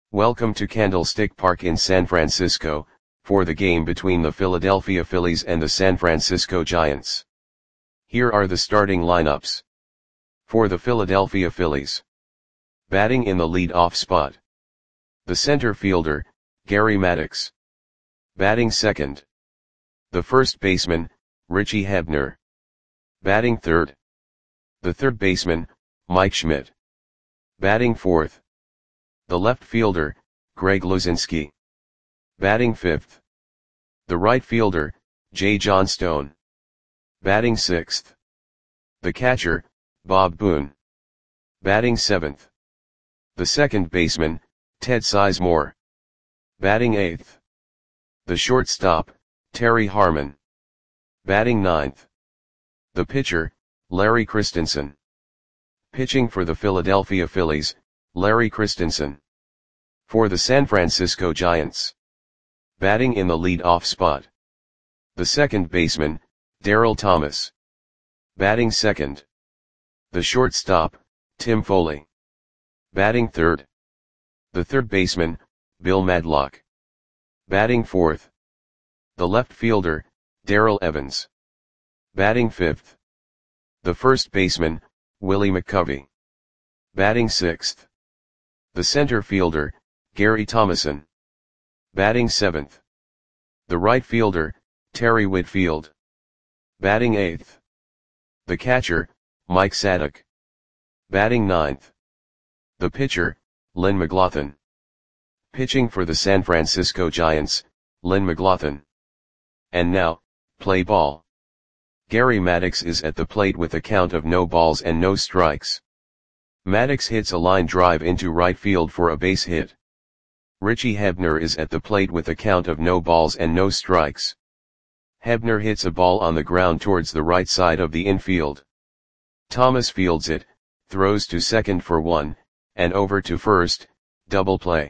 Welcome to Candlestick Park in San Francisco, for the game between the Philadelphia Phillies and the San Francisco Giants. Here are the starting lineups. For the Philadelphia Phillies. Batting in the lead-off spot. The center fielder, Gary Maddox. Batting second. The first baseman, Richie Hebner. Batting third. The third baseman, Mike Schmidt. Batting fourth. The left fielder, Greg Luzinski. Batting fifth. The right fielder, Jay Johnstone. Batting sixth. The catcher, Bob Boone. Batting seventh. The second baseman, Ted Sizemore. Batting eighth. The shortstop, Terry Harmon. Batting ninth. The pitcher, Larry Christensen. Pitching for the Philadelphia Phillies, Larry Christensen. For the San Francisco Giants. Batting in the lead-off spot. The second baseman, Darryl Thomas. Batting second. The shortstop, Tim Foley. Batting third. The third baseman, Bill Madlock. Batting fourth. The left fielder, Darrell Evans. Batting fifth. The first baseman, Willie McCovey. Batting sixth. The center fielder, Gary Thomason. Batting seventh. The right fielder, Terry Whitfield. Batting eighth. The catcher, Mike Sadek. Batting ninth. The pitcher, Lynn McLaughlin. Pitching for the San Francisco Giants, Lynn McLaughlin. And now, play ball. Gary Maddox is at the plate with a count of no balls and no strikes. Maddox hits a line drive into right field for a base hit. Richie Hebner is at the plate with a count of no balls and no strikes. Hebner hits a ball on the ground towards the right side of the infield. Thomas fields it, throws to second for one, and over to first, double play.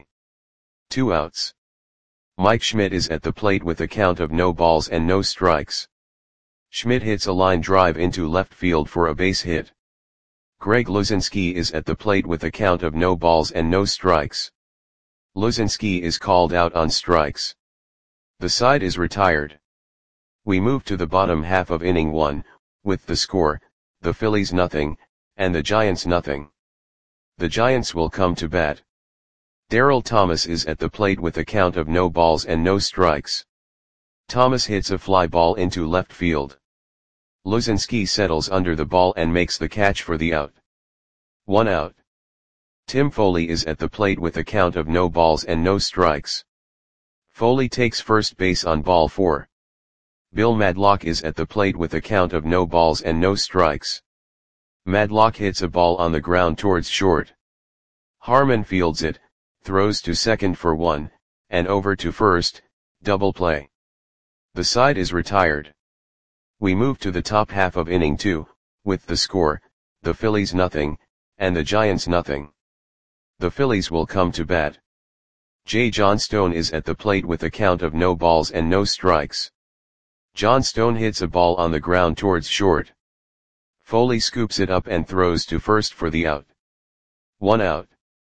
2 outs. Mike Schmidt is at the plate with a count of no balls and no strikes. Schmidt hits a line drive into left field for a base hit. Greg Luzinski is at the plate with a count of no balls and no strikes. Luzinski is called out on strikes. The side is retired. We move to the bottom half of inning 1, with the score, the Phillies nothing, and the Giants nothing. The Giants will come to bat. Darryl Thomas is at the plate with a count of no balls and no strikes. Thomas hits a fly ball into left field. Luzinski settles under the ball and makes the catch for the out. 1 out. Tim Foley is at the plate with a count of no balls and no strikes. Foley takes first base on ball 4. Bill Madlock is at the plate with a count of no balls and no strikes. Madlock hits a ball on the ground towards short. Harmon fields it, throws to second for one, and over to first, double play. The side is retired. We move to the top half of inning 2, with the score, the Phillies nothing, and the Giants nothing. The Phillies will come to bat. Jay Johnstone is at the plate with a count of no balls and no strikes. Johnstone hits a ball on the ground towards short. Foley scoops it up and throws to first for the out. 1 out.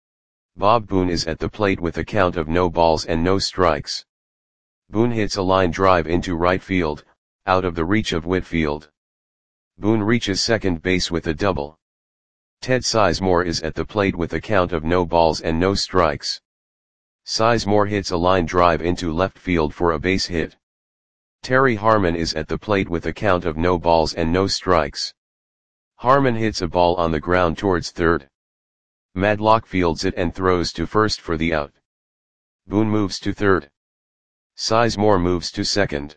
Bob Boone is at the plate with a count of no balls and no strikes. Boone hits a line drive into right field, out of the reach of Whitfield. Boone reaches second base with a double. Ted Sizemore is at the plate with a count of no balls and no strikes. Sizemore hits a line drive into left field for a base hit. Terry Harmon is at the plate with a count of no balls and no strikes. Harmon hits a ball on the ground towards third. Madlock fields it and throws to first for the out. Boone moves to third. Sizemore moves to second.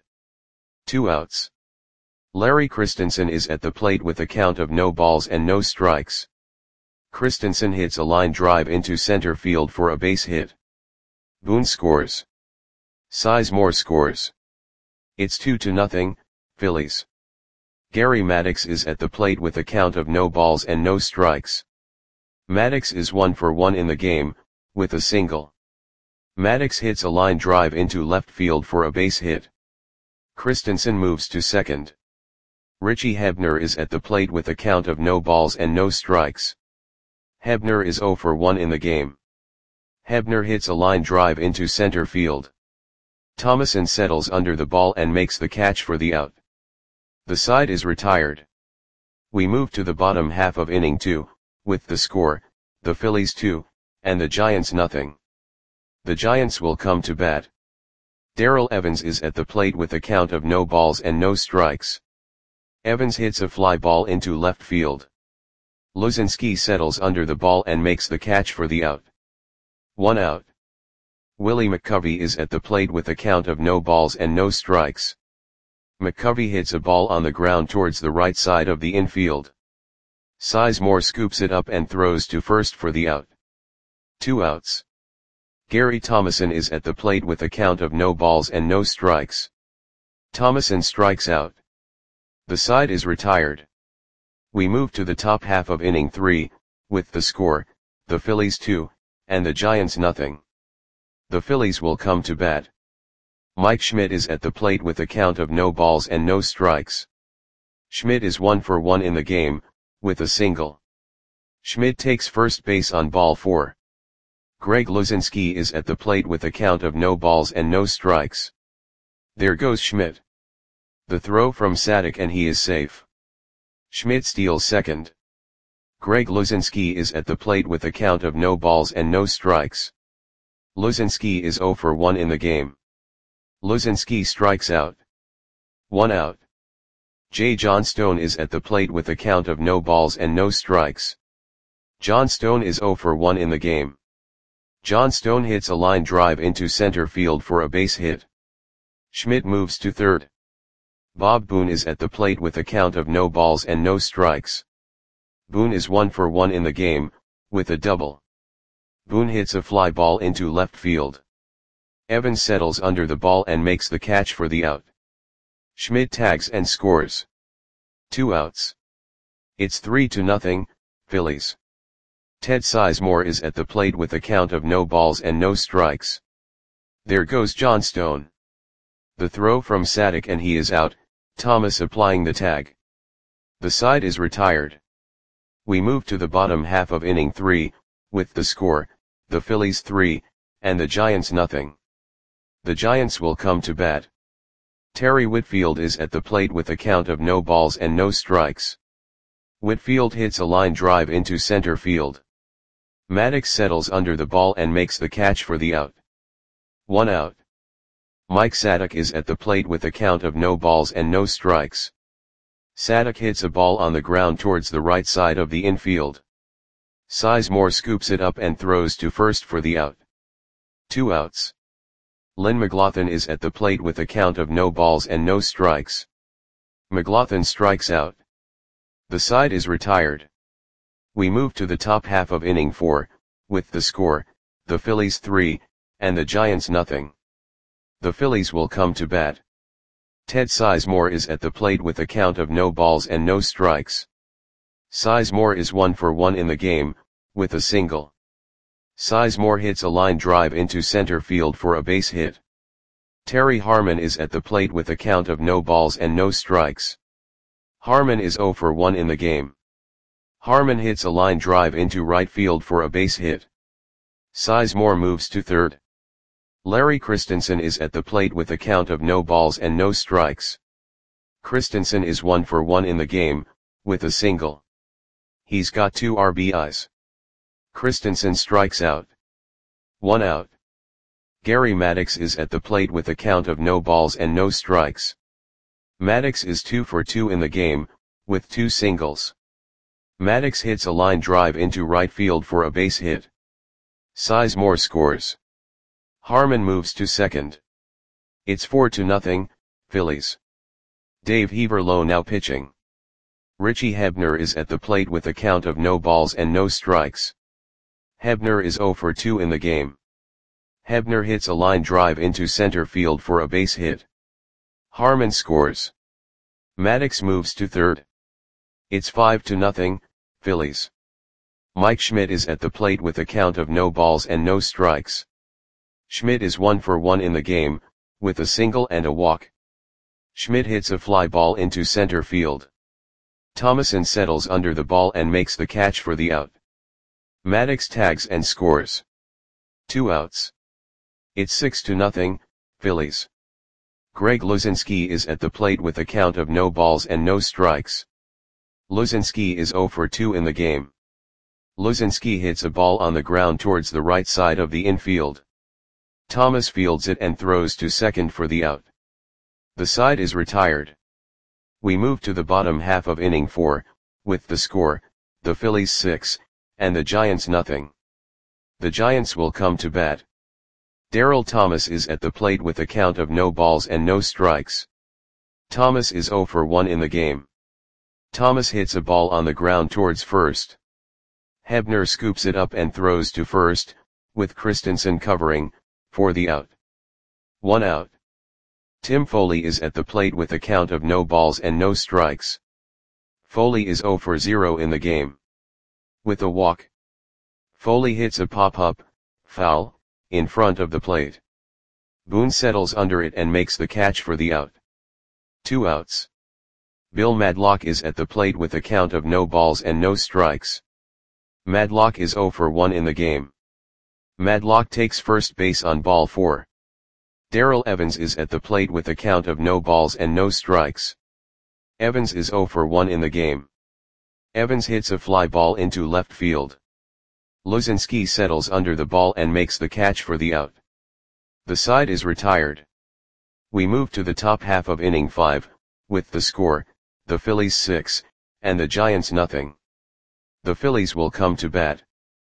2 outs. Larry Christensen is at the plate with a count of no balls and no strikes. Christensen hits a line drive into center field for a base hit. Boone scores. Sizemore scores. It's 2-0, Phillies. Gary Maddox is at the plate with a count of no balls and no strikes. Maddox is 1 for 1 in the game, with a single. Maddox hits a line drive into left field for a base hit. Christensen moves to second. Richie Hebner is at the plate with a count of no balls and no strikes. Hebner is 0 for 1 in the game. Hebner hits a line drive into center field. Thomason settles under the ball and makes the catch for the out. The side is retired. We move to the bottom half of inning 2, with the score, the Phillies 2, and the Giants nothing. The Giants will come to bat. Darrell Evans is at the plate with a count of no balls and no strikes. Evans hits a fly ball into left field. Luzinski settles under the ball and makes the catch for the out. 1 out. Willie McCovey is at the plate with a count of no balls and no strikes. McCovey hits a ball on the ground towards the right side of the infield. Sizemore scoops it up and throws to first for the out. 2 outs. Gary Thomason is at the plate with a count of no balls and no strikes. Thomason strikes out. The side is retired. We move to the top half of inning 3, with the score, the Phillies 2, and the Giants nothing. The Phillies will come to bat. Mike Schmidt is at the plate with a count of no balls and no strikes. Schmidt is 1 for 1 in the game, with a single. Schmidt takes first base on ball 4. Greg Luzinski is at the plate with a count of no balls and no strikes. There goes Schmidt. The throw from Sadek and he is safe. Schmidt steals second. Greg Luzinski is at the plate with a count of no balls and no strikes. Luzinski is 0 for 1 in the game. Luzinski strikes out. 1 out. J. Johnstone is at the plate with a count of no balls and no strikes. Johnstone is 0 for 1 in the game. Johnstone hits a line drive into center field for a base hit. Schmidt moves to third. Bob Boone is at the plate with a count of no balls and no strikes. Boone is 1 for 1 in the game, with a double. Boone hits a fly ball into left field. Evans settles under the ball and makes the catch for the out. Schmidt tags and scores. 2 outs. It's 3-0, Phillies. Ted Sizemore is at the plate with a count of no balls and no strikes. There goes Johnstone. The throw from Sadek and he is out, Thomas applying the tag. The side is retired. We move to the bottom half of inning 3, with the score, the Phillies 3, and the Giants nothing. The Giants will come to bat. Terry Whitfield is at the plate with a count of no balls and no strikes. Whitfield hits a line drive into center field. Maddox settles under the ball and makes the catch for the out. 1 out. Mike Sadek is at the plate with a count of no balls and no strikes. Sadek hits a ball on the ground towards the right side of the infield. Sizemore scoops it up and throws to first for the out. 2 outs. Lynn McLaughlin is at the plate with a count of no balls and no strikes. McLaughlin strikes out. The side is retired. We move to the top half of inning 4, with the score, the Phillies 3, and the Giants nothing. The Phillies will come to bat. Ted Sizemore is at the plate with a count of no balls and no strikes. Sizemore is 1 for 1 in the game, with a single. Sizemore hits a line drive into center field for a base hit. Terry Harmon is at the plate with a count of no balls and no strikes. Harmon is 0 for 1 in the game. Harmon hits a line drive into right field for a base hit. Sizemore moves to third. Larry Christensen is at the plate with a count of no balls and no strikes. Christensen is 1 for 1 in the game, with a single. He's got 2 RBIs. Christensen strikes out. 1 out. Gary Maddox is at the plate with a count of no balls and no strikes. Maddox is 2 for 2 in the game, with 2 singles. Maddox hits a line drive into right field for a base hit. Sizemore scores. Harmon moves to second. It's 4-0, Phillies. Dave Heaverlow now pitching. Richie Hebner is at the plate with a count of no balls and no strikes. Hebner is 0 for 2 in the game. Hebner hits a line drive into center field for a base hit. Harmon scores. Maddox moves to third. It's 5-0, Phillies. Mike Schmidt is at the plate with a count of no balls and no strikes. Schmidt is 1 for 1 in the game, with a single and a walk. Schmidt hits a fly ball into center field. Thomason settles under the ball and makes the catch for the out. Maddox tags and scores. 2 outs. It's 6-0, Phillies. Greg Luzinski is at the plate with a count of no balls and no strikes. Luzinski is 0 for 2 in the game. Luzinski hits a ball on the ground towards the right side of the infield. Thomas fields it and throws to second for the out. The side is retired. We move to the bottom half of inning 4, with the score, the Phillies 6, and the Giants nothing. The Giants will come to bat. Darrell Thomas is at the plate with a count of no balls and no strikes. Thomas is 0 for 1 in the game. Thomas hits a ball on the ground towards first. Hebner scoops it up and throws to first, with Christensen covering, for the out. 1 out. Tim Foley is at the plate with a count of no balls and no strikes. Foley is 0 for 0 in the game. With a walk. Foley hits a pop-up, foul, in front of the plate. Boone settles under it and makes the catch for the out. 2 outs. Bill Madlock is at the plate with a count of no balls and no strikes. Madlock is 0 for 1 in the game. Madlock takes first base on ball 4. Darrell Evans is at the plate with a count of no balls and no strikes. Evans is 0 for 1 in the game. Evans hits a fly ball into left field. Luzinski settles under the ball and makes the catch for the out. The side is retired. We move to the top half of inning 5, with the score, the Phillies 6, and the Giants nothing. The Phillies will come to bat.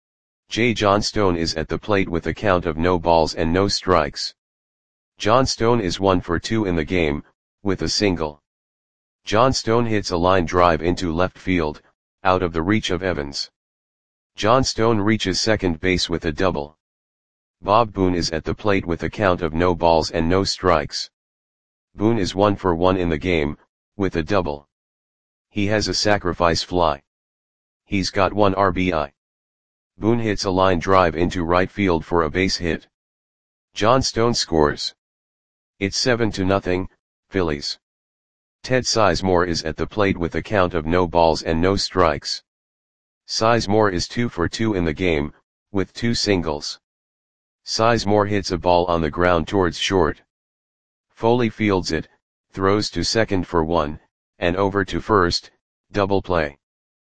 J. Johnstone is at the plate with a count of no balls and no strikes. Johnstone is 1 for 2 in the game, with a single. Johnstone hits a line drive into left field, out of the reach of Evans. Johnstone reaches second base with a double. Bob Boone is at the plate with a count of no balls and no strikes. Boone is 1 for 1 in the game, with a double. He has a sacrifice fly. He's got 1 RBI. Boone hits a line drive into right field for a base hit. Johnstone scores. It's 7-0, Phillies. Ted Sizemore is at the plate with a count of no balls and no strikes. Sizemore is 2 for 2 in the game, with 2 singles. Sizemore hits a ball on the ground towards short. Foley fields it, throws to second for 1, and over to first, double play.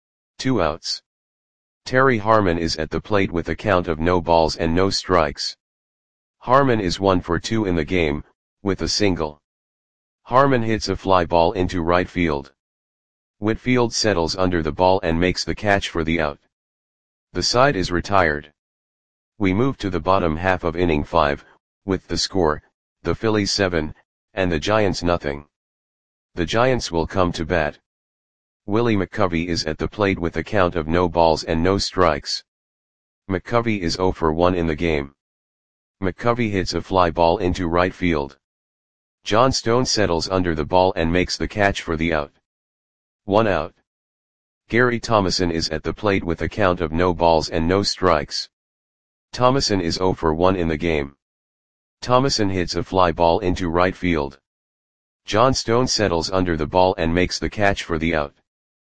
2 outs. Terry Harmon is at the plate with a count of no balls and no strikes. Harmon is 1 for 2 in the game, with a single. Harmon hits a fly ball into right field. Whitfield settles under the ball and makes the catch for the out. The side is retired. We move to the bottom half of inning 5, with the score, the Phillies 7, and the Giants nothing. The Giants will come to bat. Willie McCovey is at the plate with a count of no balls and no strikes. McCovey is 0 for 1 in the game. McCovey hits a fly ball into right field. Johnstone settles under the ball and makes the catch for the out. 1 out. Gary Thomason is at the plate with a count of no balls and no strikes. Thomason is 0 for 1 in the game. Thomason hits a fly ball into right field. Johnstone settles under the ball and makes the catch for the out.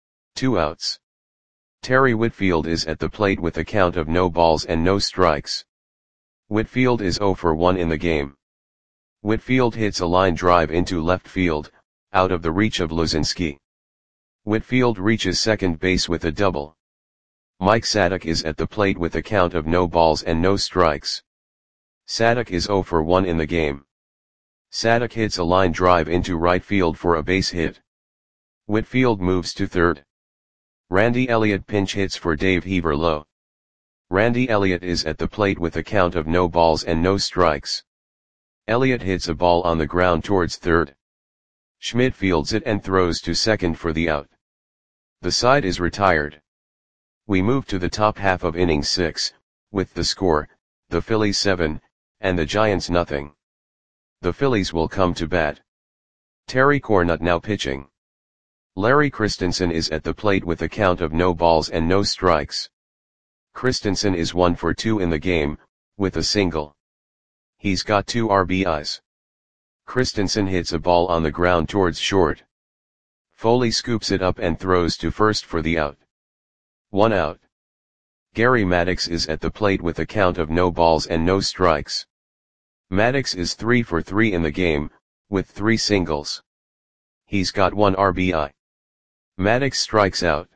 2 outs. Terry Whitfield is at the plate with a count of no balls and no strikes. Whitfield is 0 for 1 in the game. Whitfield hits a line drive into left field, out of the reach of Luzinski. Whitfield reaches second base with a double. Mike Sadek is at the plate with a count of no balls and no strikes. Sadek is 0 for 1 in the game. Sadek hits a line drive into right field for a base hit. Whitfield moves to third. Randy Elliott pinch hits for Dave Heaverlow. Randy Elliott is at the plate with a count of no balls and no strikes. Elliott hits a ball on the ground towards third. Schmidt fields it and throws to second for the out. The side is retired. We move to the top half of inning 6, with the score, the Phillies 7, and the Giants nothing. The Phillies will come to bat. Terry Cornut now pitching. Larry Christensen is at the plate with a count of no balls and no strikes. Christensen is 1 for 2 in the game, with a single. He's got 2 RBIs. Christensen hits a ball on the ground towards short. Foley scoops it up and throws to first for the out. 1 out. Gary Maddox is at the plate with a count of no balls and no strikes. Maddox is 3 for 3 in the game, with 3 singles. He's got 1 RBI. Maddox strikes out.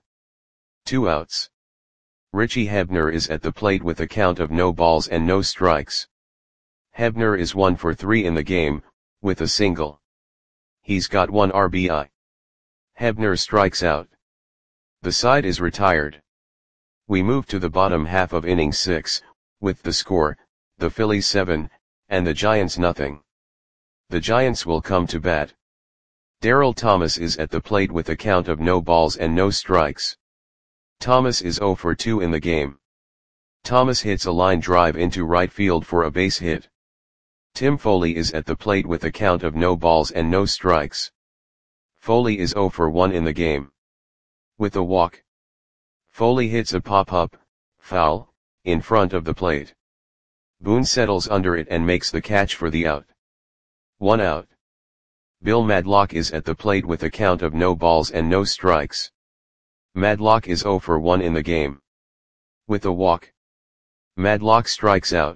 2 outs. Richie Hebner is at the plate with a count of no balls and no strikes. Hebner is 1 for 3 in the game, with a single. He's got 1 RBI. Hebner strikes out. The side is retired. We move to the bottom half of inning 6, with the score, the Phillies 7, and the Giants nothing. The Giants will come to bat. Darryl Thomas is at the plate with a count of no balls and no strikes. Thomas is 0 for 2 in the game. Thomas hits a line drive into right field for a base hit. Tim Foley is at the plate with a count of no balls and no strikes. Foley is 0 for 1 in the game. With a walk. Foley hits a pop-up, foul, in front of the plate. Boone settles under it and makes the catch for the out. 1 out. Bill Madlock is at the plate with a count of no balls and no strikes. Madlock is 0 for 1 in the game. With a walk. Madlock strikes out.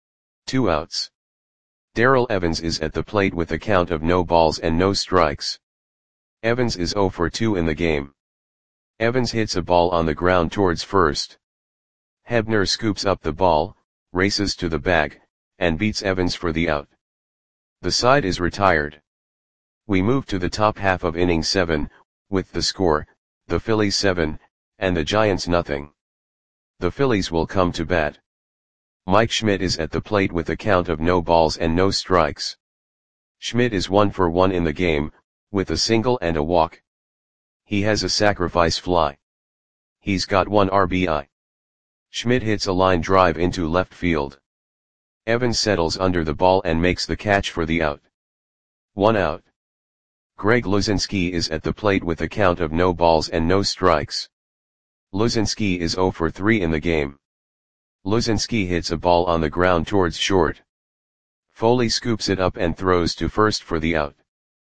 2 outs. Darrell Evans is at the plate with a count of no balls and no strikes. Evans is 0 for 2 in the game. Evans hits a ball on the ground towards first. Hebner scoops up the ball, races to the bag, and beats Evans for the out. The side is retired. We move to the top half of inning 7, with the score, the Phillies 7, and the Giants nothing. The Phillies will come to bat. Mike Schmidt is at the plate with a count of no balls and no strikes. Schmidt is 1 for 1 in the game, with a single and a walk. He has a sacrifice fly. He's got 1 RBI. Schmidt hits a line drive into left field. Evans settles under the ball and makes the catch for the out. 1 out. Greg Luzinski is at the plate with a count of no balls and no strikes. Luzinski is 0 for 3 in the game. Luzinski hits a ball on the ground towards short. Foley scoops it up and throws to first for the out.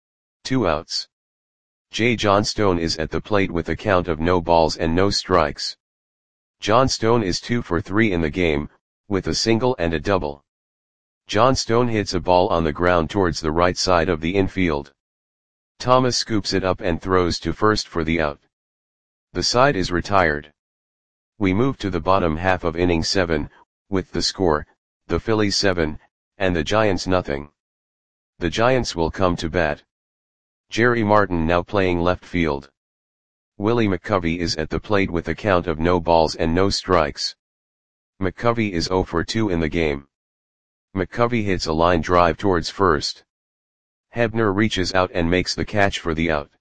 2 outs. Jay Johnstone is at the plate with a count of no balls and no strikes. Johnstone is 2 for 3 in the game, with a single and a double. Johnstone hits a ball on the ground towards the right side of the infield. Thomas scoops it up and throws to first for the out. The side is retired. We move to the bottom half of inning 7, with the score, the Phillies 7, and the Giants nothing. The Giants will come to bat. Jerry Martin now playing left field. Willie McCovey is at the plate with a count of no balls and no strikes. McCovey is 0 for 2 in the game. McCovey hits a line drive towards first. Hebner reaches out and makes the catch for the out.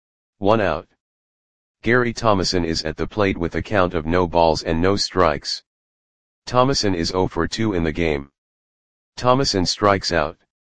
1 out. Gary Thomason is at the plate with a count of no balls and no strikes. Thomason is 0 for 2 in the game. Thomason strikes out.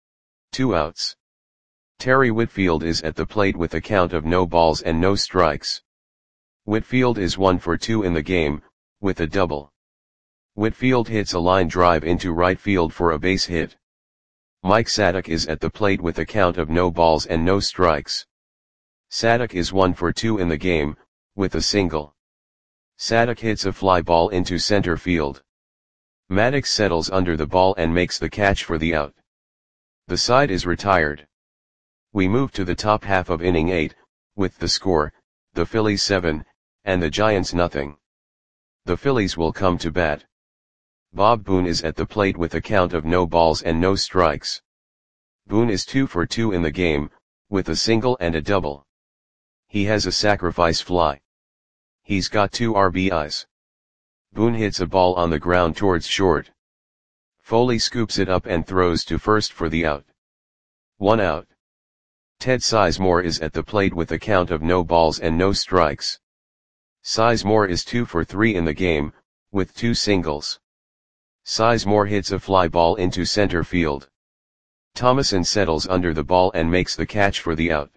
2 outs. Terry Whitfield is at the plate with a count of no balls and no strikes. Whitfield is 1 for 2 in the game, with a double. Whitfield hits a line drive into right field for a base hit. Mike Sadek is at the plate with a count of no balls and no strikes. Sadek is 1 for 2 in the game, with a single. Sadek hits a fly ball into center field. Maddox settles under the ball and makes the catch for the out. The side is retired. We move to the top half of inning 8, with the score, the Phillies 7, and the Giants nothing. The Phillies will come to bat. Bob Boone is at the plate with a count of no balls and no strikes. Boone is 2 for 2 in the game, with a single and a double. He has a sacrifice fly. He's got 2 RBIs. Boone hits a ball on the ground towards short. Foley scoops it up and throws to first for the out. 1 out. Ted Sizemore is at the plate with a count of no balls and no strikes. Sizemore is 2 for 3 in the game, with 2 singles. Sizemore hits a fly ball into center field. Thomason settles under the ball and makes the catch for the out.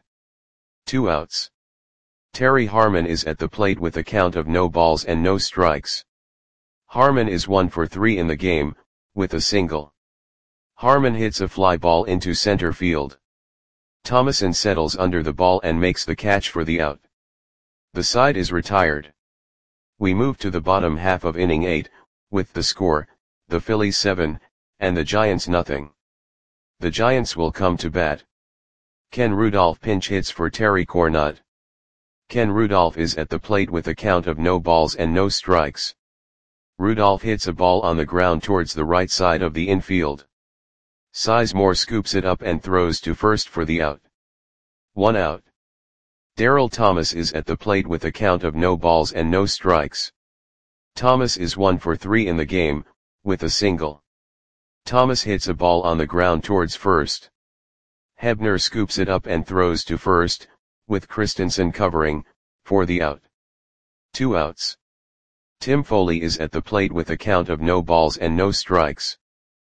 2 outs. Terry Harmon is at the plate with a count of no balls and no strikes. Harmon is 1 for 3 in the game, with a single. Harmon hits a fly ball into center field. Thomason settles under the ball and makes the catch for the out. The side is retired. We move to the bottom half of inning 8, with the score, the Phillies 7, and the Giants nothing. The Giants will come to bat. Ken Rudolph pinch hits for Terry Cornut. Ken Rudolph is at the plate with a count of no balls and no strikes. Rudolph hits a ball on the ground towards the right side of the infield. Sizemore scoops it up and throws to first for the out. 1 out. Darryl Thomas is at the plate with a count of no balls and no strikes. Thomas is 1 for 3 in the game, with a single. Thomas hits a ball on the ground towards first. Hebner scoops it up and throws to first, with Christensen covering, for the out. 2 outs. Tim Foley is at the plate with a count of no balls and no strikes.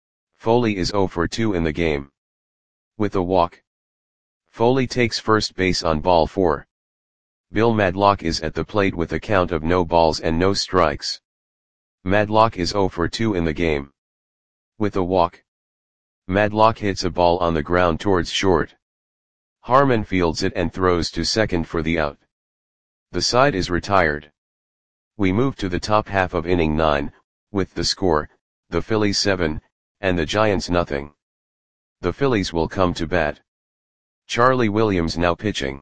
Foley is 0 for 2 in the game. With a walk. Foley takes first base on ball 4. Bill Madlock is at the plate with a count of no balls and no strikes. Madlock is 0 for 2 in the game. With a walk. Madlock hits a ball on the ground towards short. Harmon fields it and throws to second for the out. The side is retired. We move to the top half of inning 9, with the score, the Phillies 7, and the Giants nothing. The Phillies will come to bat. Charlie Williams now pitching.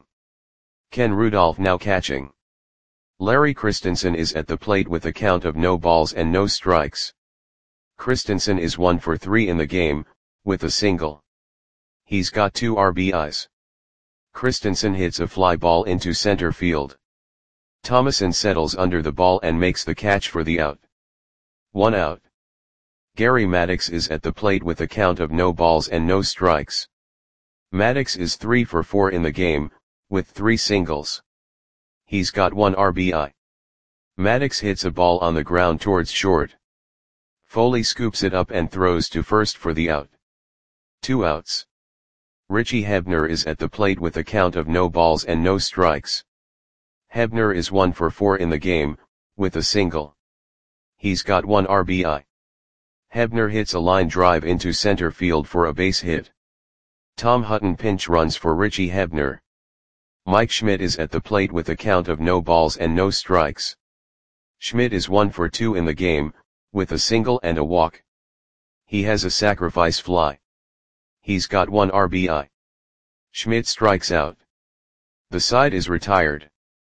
Ken Rudolph now catching. Larry Christensen is at the plate with a count of no balls and no strikes. Christensen is 1 for 3 in the game, with a single. He's got 2 RBIs. Christensen hits a fly ball into center field. Thomason settles under the ball and makes the catch for the out. 1 out. Gary Maddox is at the plate with a count of no balls and no strikes. Maddox is 3 for 4 in the game, with 3 singles. He's got 1 RBI. Maddox hits a ball on the ground towards short. Foley scoops it up and throws to first for the out. 2 outs. Richie Hebner is at the plate with a count of no balls and no strikes. Hebner is 1 for 4 in the game, with a single. He's got 1 RBI. Hebner hits a line drive into center field for a base hit. Tom Hutton pinch runs for Richie Hebner. Mike Schmidt is at the plate with a count of no balls and no strikes. Schmidt is 1 for 2 in the game, with a single and a walk. He has a sacrifice fly. He's got 1 RBI. Schmidt strikes out. The side is retired.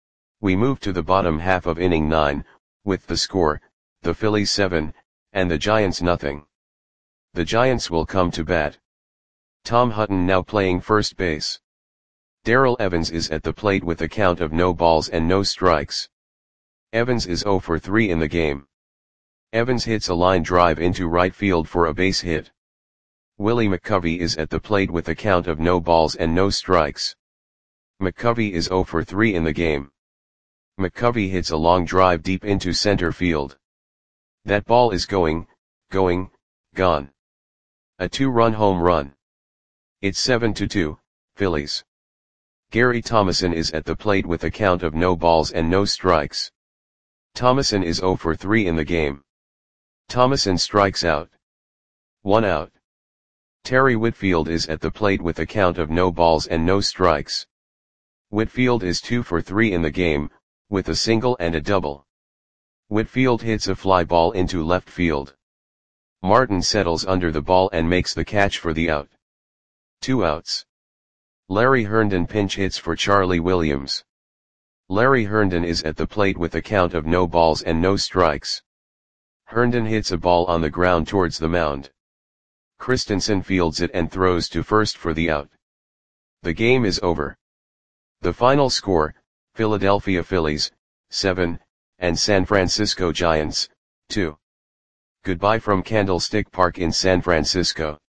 We move to the bottom half of inning 9, with the score, the Phillies 7, and the Giants nothing. The Giants will come to bat. Tom Hutton now playing first base. Darrell Evans is at the plate with a count of no balls and no strikes. Evans is 0 for 3 in the game. Evans hits a line drive into right field for a base hit. Willie McCovey is at the plate with a count of no balls and no strikes. McCovey is 0 for 3 in the game. McCovey hits a long drive deep into center field. That ball is gone. A 2-run home run. It's 7-2, Phillies. Gary Thomason is at the plate with a count of no balls and no strikes. Thomason is 0 for 3 in the game. Thomason strikes out. 1 out. Terry Whitfield is at the plate with a count of no balls and no strikes. Whitfield is 2 for 3 in the game, with a single and a double. Whitfield hits a fly ball into left field. Martin settles under the ball and makes the catch for the out. 2 outs. Larry Herndon pinch hits for Charlie Williams. Larry Herndon is at the plate with a count of no balls and no strikes. Herndon hits a ball on the ground towards the mound. Christensen fields it and throws to first for the out. The game is over. The final score, Philadelphia Phillies, 7, and San Francisco Giants, 2. Goodbye from Candlestick Park in San Francisco.